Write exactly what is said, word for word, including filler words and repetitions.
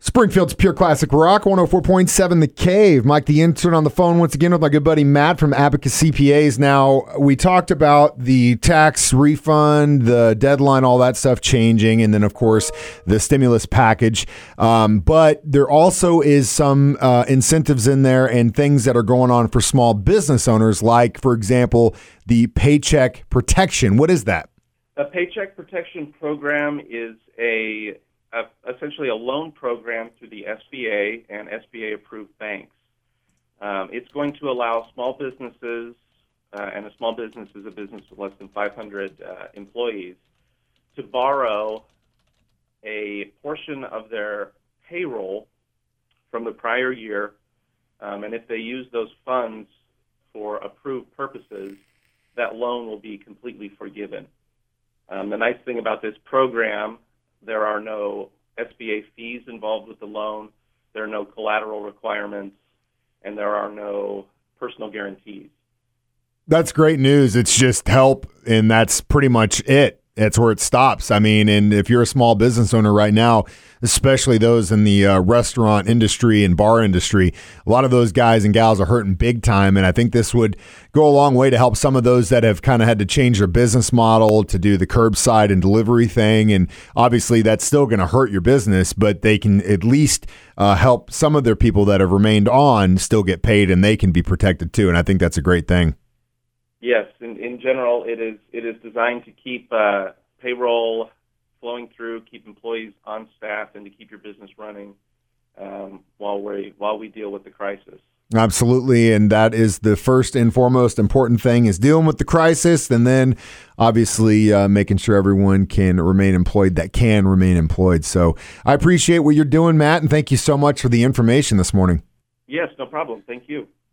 Springfield's Pure Classic Rock, one oh four point seven The Cave. Mike the Intern on the phone once again with my good buddy Matt from Abacus C P As. Now, we talked about the tax refund, the deadline, all that stuff changing, and then, of course, the stimulus package. Um, but there also is some uh, incentives in there and things that are going on for small business owners, like, for example, the Paycheck Protection. What is that? The Paycheck Protection Program is a Uh, essentially a loan program through the S B A and S B A-approved banks. Um, it's going to allow small businesses, uh, and a small business is a business with less than five hundred uh, employees, to borrow a portion of their payroll from the prior year, um, and if they use those funds for approved purposes, that loan will be completely forgiven. Um, the nice thing about this program, there are no S B A fees involved with the loan, there are no collateral requirements, and there are no personal guarantees. That's great news. It's just help, and that's pretty much it. That's where it stops. I mean, and if you're a small business owner right now, especially those in the uh, restaurant industry and bar industry, a lot of those guys and gals are hurting big time. And I think this would go a long way to help some of those that have kind of had to change their business model to do the curbside and delivery thing. And obviously that's still going to hurt your business, but they can at least uh, help some of their people that have remained on still get paid, and they can be protected too. And I think that's a great thing. Yes, in, in general, it is it is designed to keep uh, payroll flowing through, keep employees on staff, and to keep your business running um, while we while we deal with the crisis. Absolutely, and that is the first and foremost important thing, is dealing with the crisis, and then obviously uh, making sure everyone can remain employed that can remain employed. So I appreciate what you're doing, Matt, and thank you so much for the information this morning. Yes, no problem. Thank you.